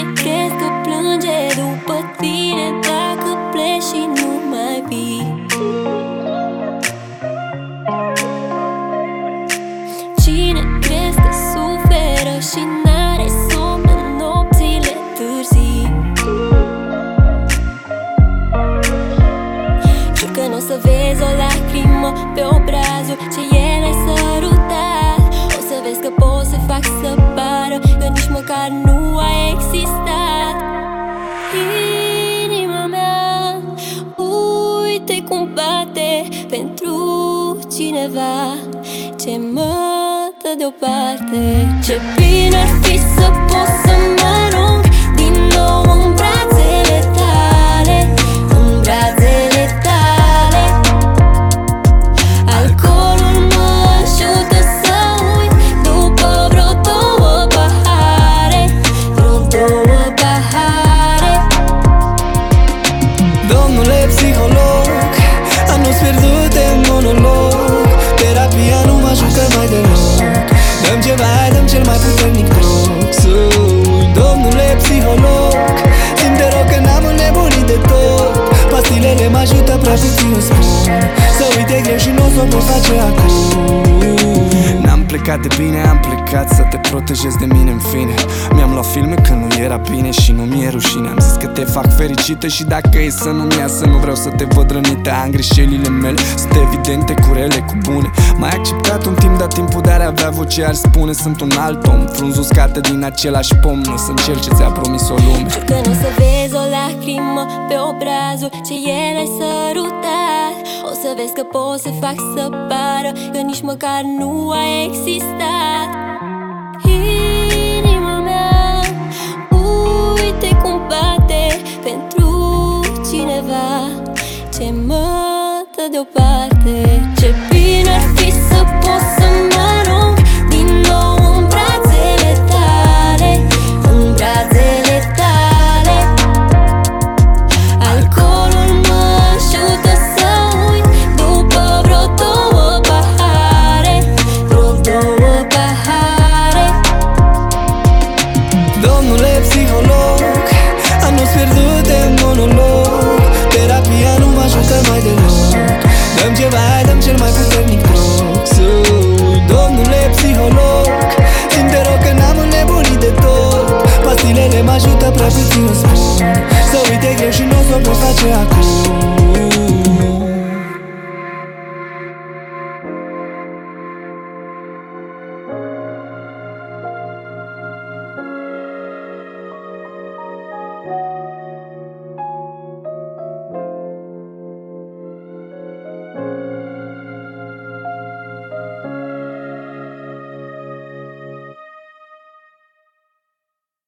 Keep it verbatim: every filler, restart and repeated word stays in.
crezi că plânge după tine dacă pleci și nu mai vii? Cine crezi că suferă și n-are somn în nopțile târzii? Jur că n-o să vezi o lacrimă pe obrazul ce el ai sărutat. O să vezi că pot să fac să pară că nici măcar nu a existat. Inima mea, uite cum bate pentru cineva ce mă dă deoparte. Ce bine ar fi să pot să mă arunc din nou în brațele tale, în brațele tale. Alcoolul mă ajută să uit după vreo două pahare, vreo două pahare. Domnule psiholog, anul-ți pierdut în monolog. Terapia nu mă ajută mai deloc. Dăm ceva, dăm cel mai puternic drog să uit. Domnule psiholog, zi-mi te rog că n-am înnebunit de tot. Pastilele mă ajută prea puțin, îmi spun. Să uite greu și nu o să o pot face acum. N-am plecat de bine, am plecat să te protejez de mine în fine. Mi-am luat filme când nu era bine și nu mi-e rușine. Am zis că te fac fericită și dacă e să nu-mi iasă, nu vreau să te văd rănită. Am greșelile mele, sunt evidente, cu rele, cu bune. M-ai acceptat un timp, dar timpul de a avea voce ar spune. Sunt un alt om, frunză uscată din același pom. Nu sunt cel ce ți-a promis o lume. Jur că n-o să vezi o lacrimă pe obrazul ce el ai sărutat. O să vezi că pot să fac să pară că nici măcar nu a existat. Inima mea, uite cum bate pentru cineva ce mă dă deoparte. Ce bine ar fi să pot să mă arunc din nou în brațele tale, în brațele tale. Alcoolul mă ajută să uit după vreo două pahare, vreo două pahare. Domnule psiholog, anul-ți pierdut în monolog. Terapia nu mă ajută mai deloc. Dăm ceva, dăm cel mai puternic drog să uit. Domnule psiholog, zi-mi te rog că n-am înnebunit de tot. Pastilele mă ajută prea puțin, îmi spun. Să uite greu și nu o să o pot face acum. Thank